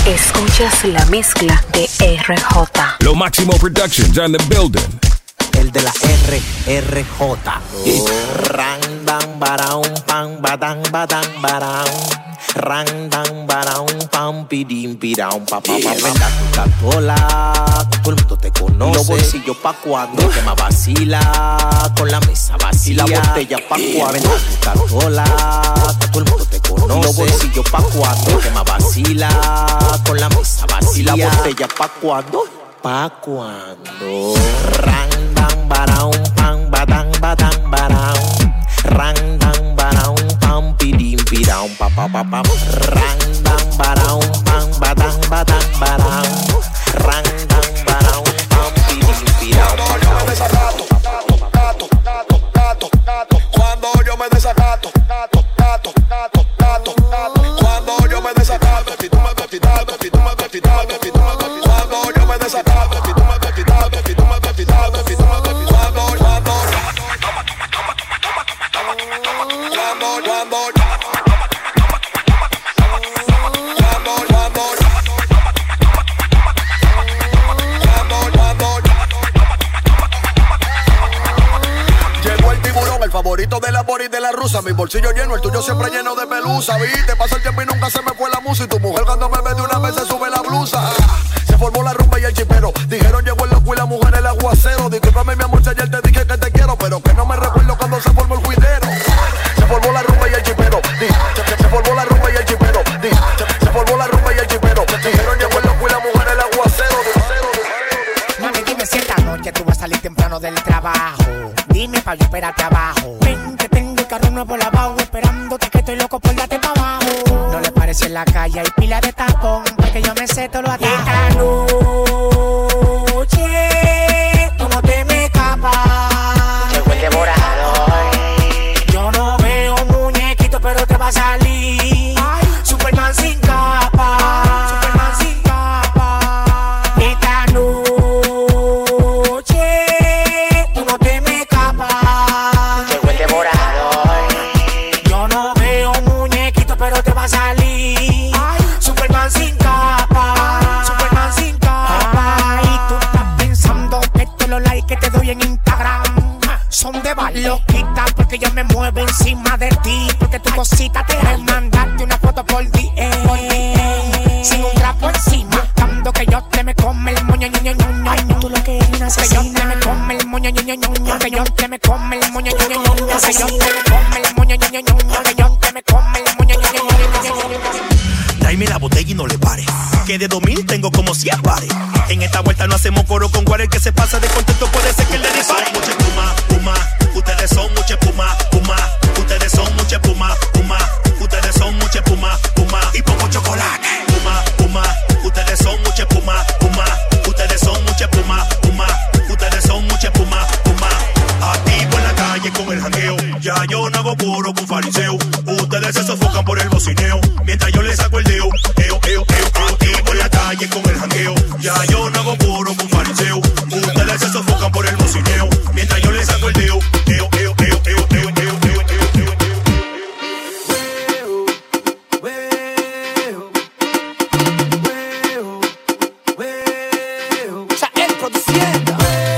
Escuchas la mezcla de RJ. Lo Máximo Productions on the building. El de la RJ. Ran dan barao pam badang badang barao. Ran dan barao pam pidim pirao pa pa pa. Venda tu catola, todo el mundo te conoce. Los bolsillos pa' cuando que más vacila, con la mesa vacía. Y la botella pa' cuando. Venda tu catola, todo el mundo te conoce. Los bolsillos pa' cuando que más vacila, con la mesa vacía. Y la botella pa' cuando. ¿Pa' cuando? Ran dan barao pam badang badang barao. Ran dan barao pam pidim pirao pa pa pa pa. Ran dan barao pam badang badang barao. Ran dan barao pam pidim pirao pa pa pa. Cuando yo me desacato, cuando yo me desacato, si tú me ves, si tú me ves, si tú me ves, si tú me ves, si tú me ves, cuando yo me desacato, si tú me ves, si tú me ves, si tú me ves, si tú me ves, si tú me ves, llegó el tiburón, el favorito de la Boris de la rusa. Mi bolsillo lleno, el tuyo siempre lleno de pelusa. Viste, pasa el tiempo y nunca se me fue la musa. Y tu mujer cuando me ve de una vez se sube la blusa. Se formó la rumba y el chipero. Dijeron llegó el loco y la mujer el aguacero. Discúlpame mi amor si ayer te dije que te quiero, pero que no me recuerdo cuando se formó el juidero. Se formó la rumba y el chipero. Se formó la rumba y el chipero. Se formó la rumba y el chipero. Dijeron llegó el loco y la mujer el aguacero. Mami, dime si esta noche tú vas a salir temprano del trabajo. Dime pa' yo esperarte abajo. Ven que tengo el carro nuevo lavado, esperándote que estoy loco por darte pa' abajo. No le parece en la calle, hay pila de tapón, porque yo me sé todo lo atajo. Esta noche tú no te me escapas. Llegó el devorador. Yo no veo muñequito, pero te va a salir. Ay, Superman sin capa. Superman sin capa. Esta noche tú no te me escapas. Llegó el devorador. Yo no veo muñequito, pero te va a salir. Ay, Superman sin capa. Superman sin capa. Y tú estás pensando que todos los likes que te doy en Instagram son de loquita, porque yo me muevo encima de ti, porque tu cosita te es mandarte una foto por DM, sin un trapo encima, buscando que yo te me come el moño, ño, ño, ño, ño. Tú lo que eres una asesina. Que yo te me come el moño, ño, ño, ño, ño. Que yo te me come el moño, ño, ño, ño, ño. Que yo te me come el moño, ño, ño, ño, ño. Que yo te me come el moño, ño, ño, ño, ño. Tráeme la botella y no le pare, que de 2000 tengo como 100 pares. En esta vuelta no hacemos coro con cuál el que se pasa de contento puede ser que el le dispare. Mucha espuma, puma, ustedes son mucha espuma, puma. Ustedes son mucha espuma, puma. Ustedes son mucha espuma, puma. Y poco chocolate. Puma, puma, ustedes son mucha espuma, puma. Ustedes son mucha espuma, puma. Ustedes son mucha espuma, puma. Activo en la calle con el jangueo, ya yo no hago coro con fariseo. Ustedes se sofocan por el bocineo, mientras yo les saco el deo, activo en la calle con el jangueo, ya yo no hago coro con fariseo. Ustedes se sofocan por el bocineo, mientras yo les saco el deo, Chael produciendo.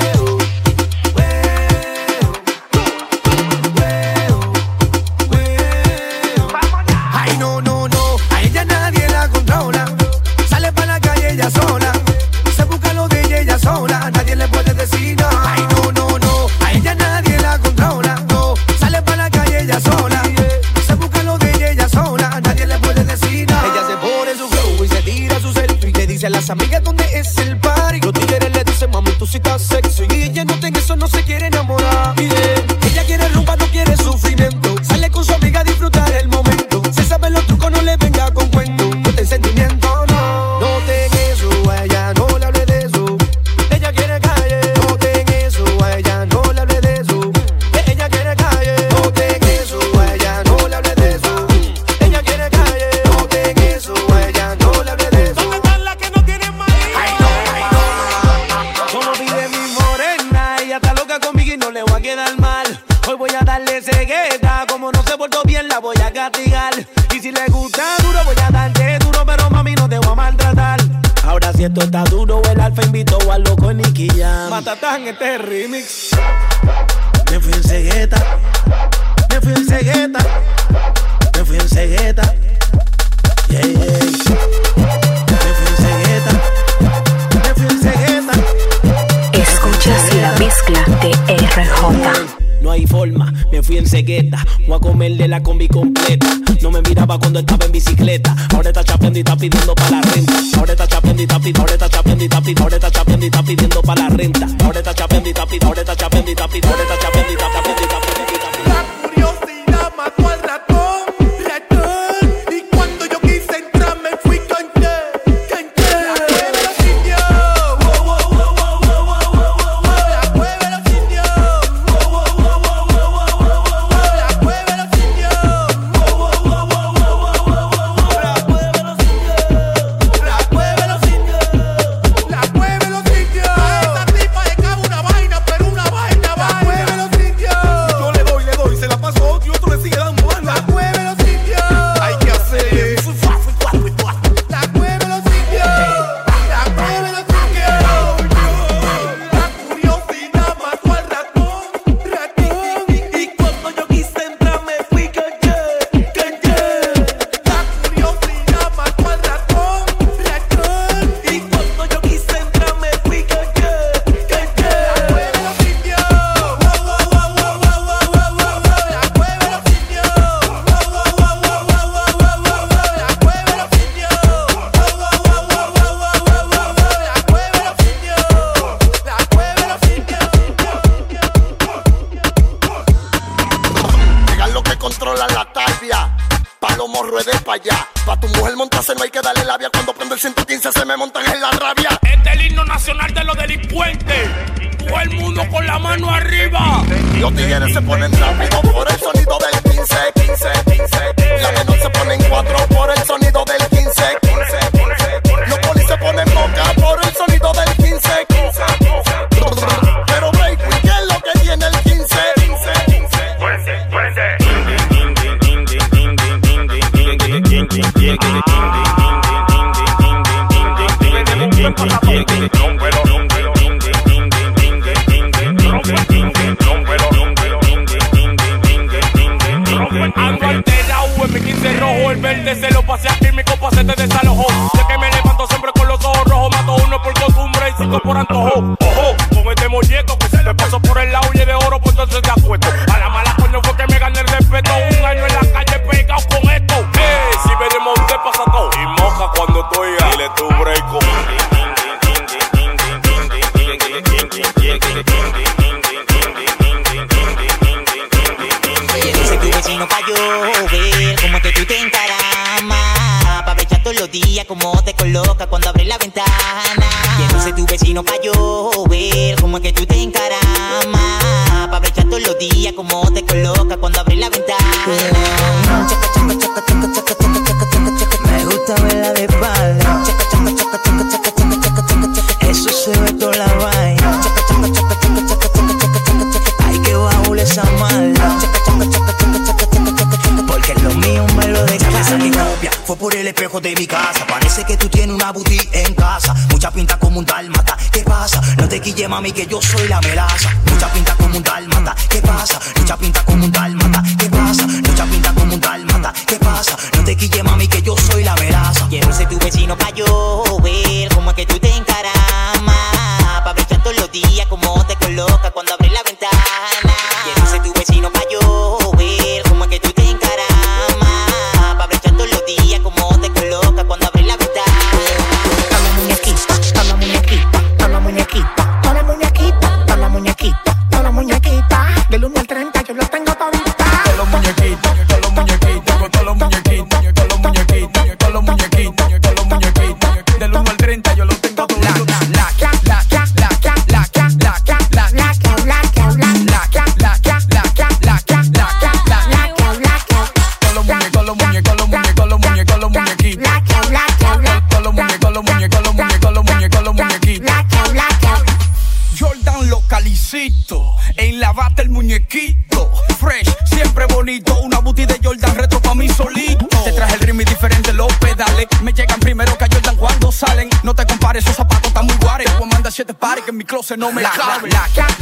Ay, no, no, no, a ella nadie la controla. Sale pa' la calle ella sola, se busca lo de ella sola. Nadie le puede decir no. Ay, no, no, no, a ella nadie la controla. No, sale pa' la calle ella sola, se busca lo de ella sola. Nadie le puede decir no. Ella se pone su flow y se tira su selfie. Le dice a las amigas dónde es el party. Los tigres le dicen mami tú sí estás sexy. Y ella no tiene eso, no se quiere enamorar. Ella quiere rumba, no quiere sufrimiento. Sale con su amiga a disfrutar el momento. Se sabe los trucos, no le venga con cuento. No te sentimiento, no. No ten eso, a ella no le hable de eso. Ella quiere calle. No ten eso, a ella no le hable de eso. Ella quiere calle. No ten eso, a ella no le hable de eso. Ella quiere calle. No ten eso, a ella no le hable de eso. ¿Dónde están las que no tienen maíz? Ay, no, ay, no. Como pide mi morena. Si esto está duro, el Alfa invitó a loco Nicky Jam. Matatán, este es remix. Me fui en cegueta, me fui en cegueta, me fui en cegueta. Yeah, yeah. Me fui en cegueta, me fui en cegueta. Escuchas la mezcla de RJ. No hay forma, me fui en cegueta. Voy a comer de la combi completa. No me miraba cuando estaba en bicicleta. Ahora está chapeando y está pidiendo pa' la renta. Ahora está chapeando y está pidiendo, ahora está chapeando y está pidiendo, ahora está chapeando y está pidiendo pa' la renta. Ahora está chapeando y está pidiendo, ahora está chapeando y está pidiendo, ahora está chapeando y está pidiendo, La curiosidad mató al ratón, ratón. Y cuando yo quise entrar me fui canté. La cueva de los indios. La cueva de los indios. No hay que darle labia cuando prende el 115 se me montan en la rabia. Este es el himno nacional de los delincuentes. Todo el mundo con la mano arriba. Los tigres se ponen rápido por el sonido del 15, 15, 15. La menor se pone en 4 por el sonido del 15, 15, 15. Los polis se ponen boca por el sonido del 15, 15, 15. Pero break, ¿qué es lo que tiene el 15, 15, 15? Ando alterado en mi 15 rojo, el verde se lo pasé aquí, mi copa se te desalojó. Sé que me levanto siempre con los ojos rojos, mato uno por costumbre y 5 por antojo. Ojo, con este molleto que se me pasó por el lado y es de oro, pues entonces te acuesto. A la mala coño fue que me gané el respeto, un año en la calle pegado con esto. Si me desmonté pasa todo y moja cuando estoy ahí, dile tu breako. Dice tu vecino pa' llover, como que tú te encaramas, pa' aprovechar todos los días como te coloca cuando abres la ventana. Dice tu vecino pa' llover, como que tú te encaramas, pa' aprovechar todos los días como te coloca cuando abres la ventana. Chaca, chaca, chaca, chaca, chaca, chaca, chaca, chaca, chaca. Me gusta verla de espalda. Chaca, chaca, chaca, chaca, chaca, chaca, chaca, chaca, chaca. Eso se ve toda la vaina. Chaca, chaca, chaca, chaca, chaca, chaca, chaca, chaca, chaca. Ay, que bajo esa mala. Chaca, chaca, chaca, chaca, chaca, chaca, chaca, chaca. Porque lo mío me lo deja. Esa mi copia fue por el espejo de mi casa. Parece que tú tienes una boutique en casa. Mucha pinta como un dálmata. ¿Qué pasa? No te quille, mami, que yo soy la melaza. Mucha pinta como un dálmata. ¿Qué pasa? Mucha pinta como un dálmata. ¿Qué pasa? Mucha pinta como un dálmata. ¿Qué pasa? No te quille, mami, que yo soy la melaza. Quiero ser tu vecino pa' llover, como que tú te encaramas, pa' aprovechar todos los días como te coloca cuando abres la ventana. Quiero ser tu vecino pa' llover, como que tú te encaramas, pa' aprovechar todos los días como te coloca cuando abres la ventana. Toma muñequita, toma muñequita, toma muñequita, toma muñequita, toma muñequita, toma muñequita. Del 1 al 30 yo lo tengo todita. Todos los muñequitos, todos los muñequitos, todos los muñequitos, todos los muñequitos, todos los muñequitos, todos los muñequitos. Del 1 al 30 yo lo tengo todo. Jordan localicito, en la bata el muñequito. Fresh, siempre bonito, una booty de Jordan retro pa' mí solito. Te traje el dream y diferentes los pedales. Me llegan primero que a Jordan cuando salen. No te compares, esos zapatos están muy guares. Voy a mandar 7 pares que en mi closet no me caben.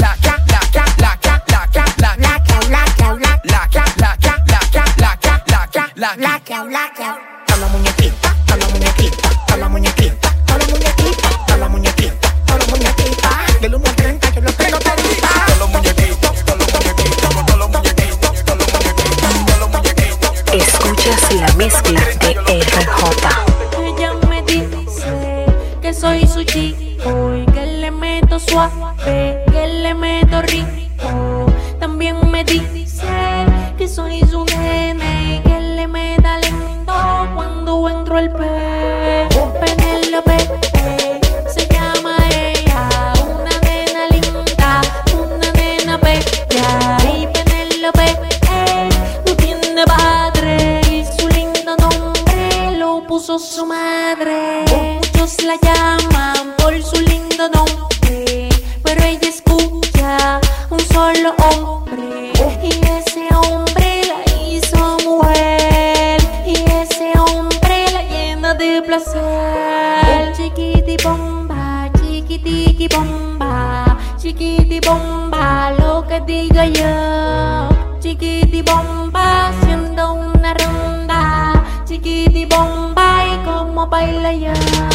Con la muñequita, con la muñequita, con la muñequita, con la muñequita, con la muñequita, con la muñequita. Del 1 al 30 yo lo tengo todita. Con los muñequitos, con los muñequitos, con los muñequitos, con los muñequitos, con los muñequitos. Escuchas la mezcla de RJ. Ella me dice que soy su chico y que le meto suave, que le meto rico. También me dice que soy su nene y que le meta lento cuando entro al pe. Penélope se llama ella, una nena linda, una nena bella. Y Penélope no tiene padre y su lindo nombre lo puso su madre. Muchos la llaman por su lindo nombre, pero ella escucha un solo hombre y ese hombre la hizo mujer y ese hombre la llena de placer. Chiquiti bomba, chiquitiqui bomba, chiquiti bomba, lo que diga yo. Chiquiti bomba, haciendo una ronda, chiquiti bomba y como baila yo.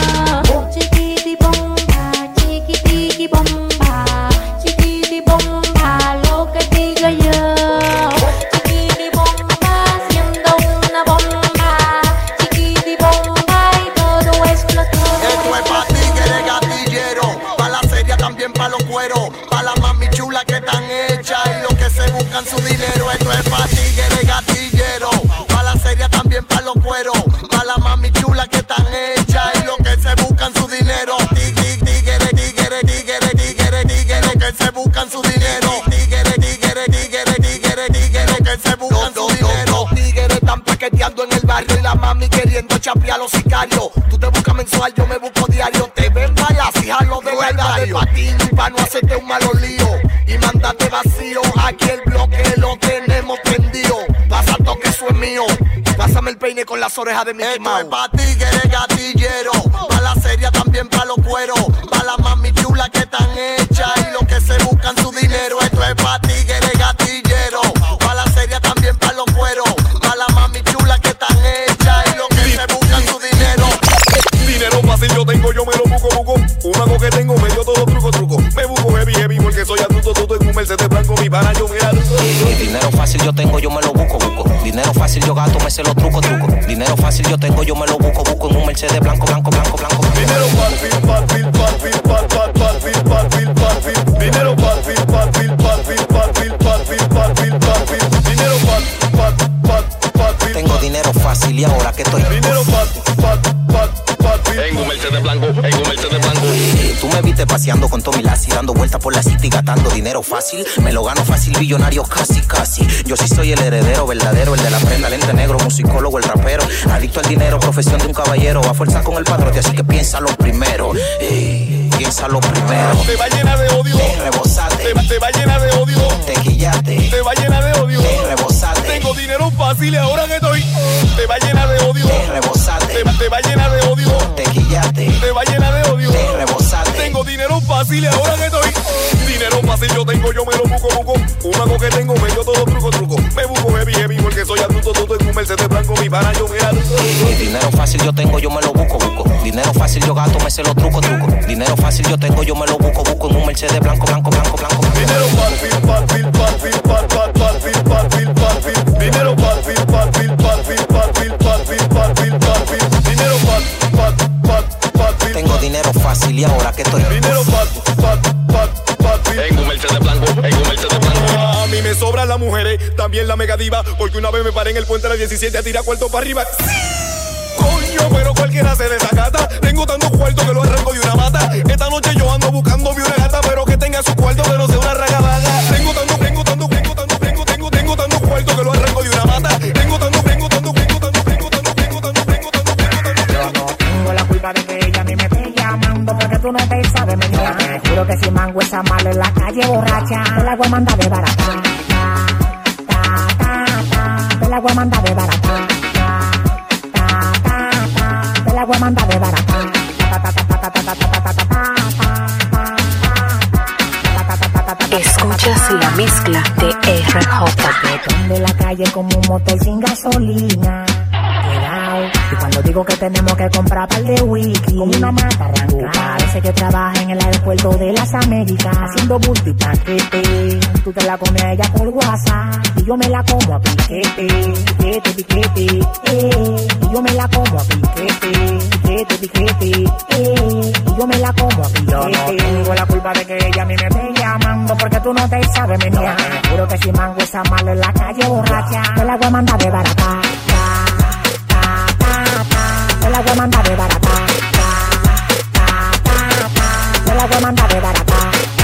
Chiquiti bomba, chiquitiqui bomba, chiquiti bomba, lo que diga yo. Chiquiti bomba, haciendo una bomba, chiquiti bomba y todo explotó. Esto es pa' tigres gatilleros, pa' la serie también pa' los cueros, pa' la mami chula que están hechas y los que se buscan su dinero. Esto es pa' tigres gatilleros, pa' la serie también pa' los cueros, pa' la mami chula que están hechas y los que se buscan su dinero. Tigres, tigres, tigres, tigres, tigres, tigres que se buscan su dinero. Tigres, tigres, tigres, tigres, tigres que se buscan su dinero. Tigres están paqueteando en el barrio y la mami queriendo chapear a los sicarios. Tú te buscas mensual, yo me busco diario. Te ven balas y jalo de verdad de patín pa' no hacerte un malo lío y mandate vacío. Aquí el bloque lo tenemos prendido. Pasa toque, eso es mío. Pásame el peine con las orejas de Mickey Mouse. Esto es pa' tigres gatilleros, pa' la serie también pa' los cueros, pa' la mami chula que están hechas y los que se buscan su dinero. Esto es pa' tigres gatilleros, pa' la serie también pa' los cueros, pa' la mami chula que están hechas y los que se buscan su dinero. Dinero fácil yo tengo, yo me lo busco. Un mago que tengo medio todo truco. Me busco heavy porque soy adulto en un Mercedes blanco, mi pana yo me adulto. Dinero fácil yo tengo, yo me lo busco. Dinero fácil yo gasto, me sé los trucos. Dinero fácil yo tengo, yo me lo busco en un Mercedes blanco. Dinero fácil. Dinero fácil. Dinero fácil. Tengo dinero fácil y ahora que estoy. Dinero fácil. En un Mercedes blanco. Tú me viste paseando con Tommy Lassie, dando vueltas por la city gastando dinero fácil. Me lo gano fácil, billonario casi. Yo sí soy el heredero verdadero, el de la prenda, lente negro, musicólogo, el rapero. Adicto al dinero, profesión de un caballero. A fuerza con el padrote, así que piénsalo primero. Piénsalo primero. Te va llena de odio. Te rebosate. Te va llena de odio. Te quillate. Te va llena de odio. Te rebosate. Tengo dinero fácil y ahora que estoy. Te va llena de odio. Te rebosate. Te va llena de odio. Te quillate. Te va llena de odio. Te rebosate. Tengo dinero fácil y ahora que estoy. Dinero fácil yo tengo, yo me lo busco. Un mago que tengo medio todo truco. Me busco heavy porque soy adulto en un Mercedes blanco, mi pana yo me adulto. Dinero fácil yo tengo, yo me lo busco. Dinero fácil yo gasto, me sé los trucos. Dinero fácil yo tengo, yo me lo busco en un Mercedes blanco. Dinero fácil. Dinero fácil. Dinero fácil. Tengo dinero fácil y ahora que estoy. Dinero fácil. En un Mercedes blanco. A mí me sobran las mujeres, también la mega diva, porque una vez me paré en el puente de la 17 a tirar cuarto para arriba. Coño, pero cualquiera se desacata. Tengo tantos cuartos que lo arranco de una mata. Esta noche yo ando buscando una gata, pero que tenga su cuarto, que no sea una ragadaga. Tengo tantos cuartos que lo arranco de una mata. Tengo tantos. Yo no tengo la culpa de que ella a mí me esté llamando, porque tú no te sabes menear. Te juro que si mango esa mala en la calle borracha, te la voy a mandar de barata. Te la voy a mandar de barata. voy a mandar de barata. Escuchas la mezcla de RJ. De la calle como un motor sin gasolina. Cuidado. Y cuando digo que tenemos que comprar par de whisky, como una mata arrancada. Parece que trabaja en el aeropuerto de las Américas, haciendo bulto y paquete. Tú te la comes a ella por WhatsApp y yo me la como a piquete. Piquete, piquete, y yo me la como a piquete. Piquete, piquete, y yo me la como a piquete. Yo no tengo la culpa de que ella a mí me esté llamando, porque tú no te sabes menear. Te juro que si mango esa mal en la calle borracha, te la voy a mandar de barata. Te la voy a mandar de barata. Te la voy a mandar de barata.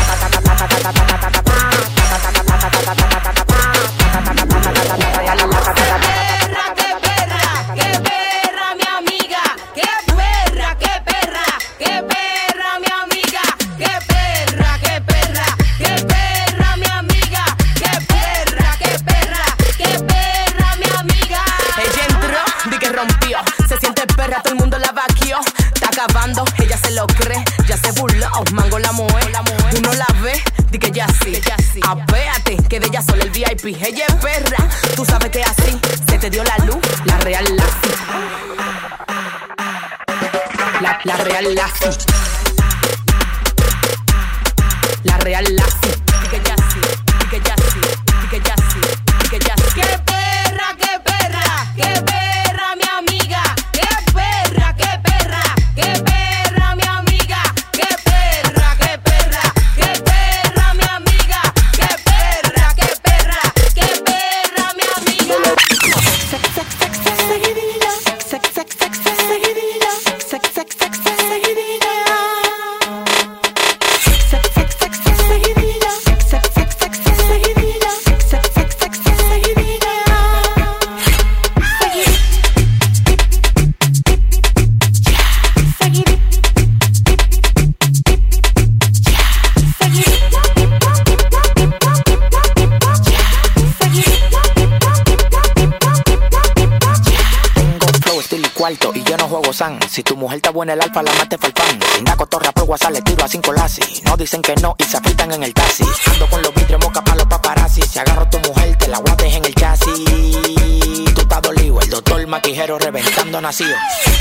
Ella se lo cree, ya se burló, mango la moe. Uno la ve, di que ya sí. Apéate, que de ella solo el VIP. Ella es perra, tú sabes que así se te dio la luz, la real Lassie. La real Lassie. La real Lassie. Di que ya sí, di que ya sí, di que ya sí, di que ya sí. ¡Qué perra, qué perra, qué perra, mi amiga! ¡Qué perra, qué perra! ¡Qué perra, mi amiga! ¡Qué perra, qué perra! ¡Qué perra, mi amiga! ¡Qué perra, qué perra! ¡Qué perra, mi amiga! Y yo no juego san. Si tu mujer está buena el alfa, la mate falpan. Si da cotorra por WhatsApp, le tiro a 5 lasis. No dicen que no y se afeitan en el taxi. Ando con los vidrios moca pa' los paparazzi. Si agarro tu mujer, te la guardes en el chasis. Tú estás dolido, el doctor maquijero reventando nacido.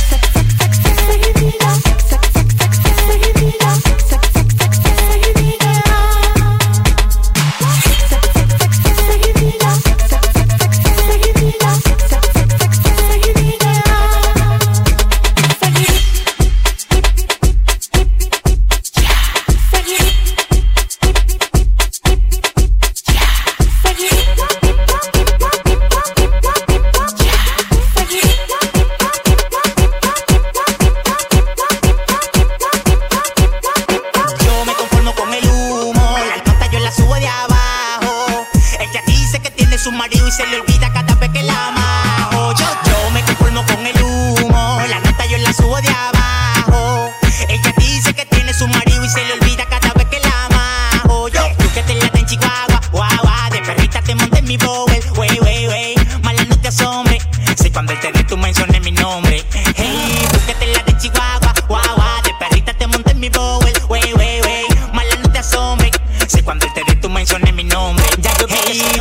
Su marido y se le olvida cada vez que la amajo. Yo me conformo con el humo, la nota yo la subo de abajo. Ella dice que tiene su marido y se le olvida cada vez que la amajo. Tú que te late en Chihuahua, guau, de perrita te monté en mi bowl. Wey, mala no te asombre, si cuando él te dé tú menciones mi nombre. Hey, tú que te late en Chihuahua, guau, de perrita te monté en mi bowl. Wey, mala no te asombre, si cuando él te dé tú menciones mi nombre. Ya yo hey,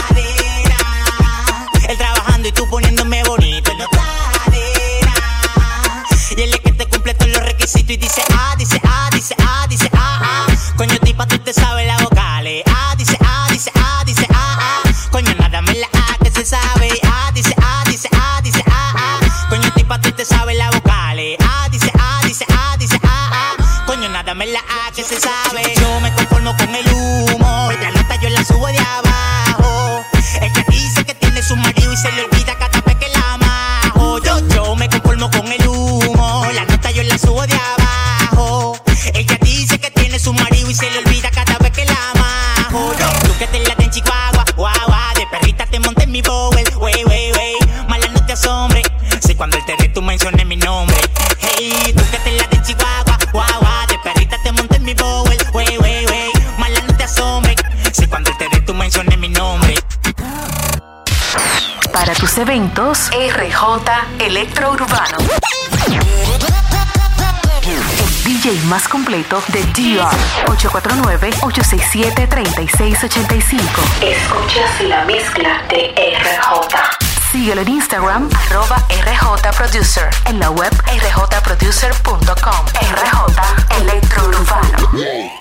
él trabajando y tú poniéndome bonito en la cadera. Y él es que te cumple todos los requisitos y dice dice Coño, tipa, tú te sabes las vocales. Dice Coño, nada me la que se sabe. Dice Coño, tipa, tú te sabes las vocales. Dice Coño, nada me la que se sabe. Yo me conformo con el humo, la nota yo la subo de abajo. Es que dice que tiene su marido y se le olvida cada vez que la amajo. Yo me conformo con el humo, la nota yo la subo de abajo. Ella dice que tiene su marido y se le olvida cada vez que la amajo. Tú que te late en Chihuahua, guau, de perrita te monté en mi bowl. Wey, mala no te asombre, si cuando él te dé tú menciones mi nombre. Hey, tú que te late en Chihuahua, guau, de perrita te monté en mi bowl. Wey, mala no te asombre, si cuando él te dé tú menciones mi nombre. Para tus eventos, RJ Electro Urbano. DJ más completo de DR. 849-867-3685. Escuchas la mezcla de RJ. Síguelo en Instagram, @RJProducer. En la web rjproducer.com. RJ Electro Urbano.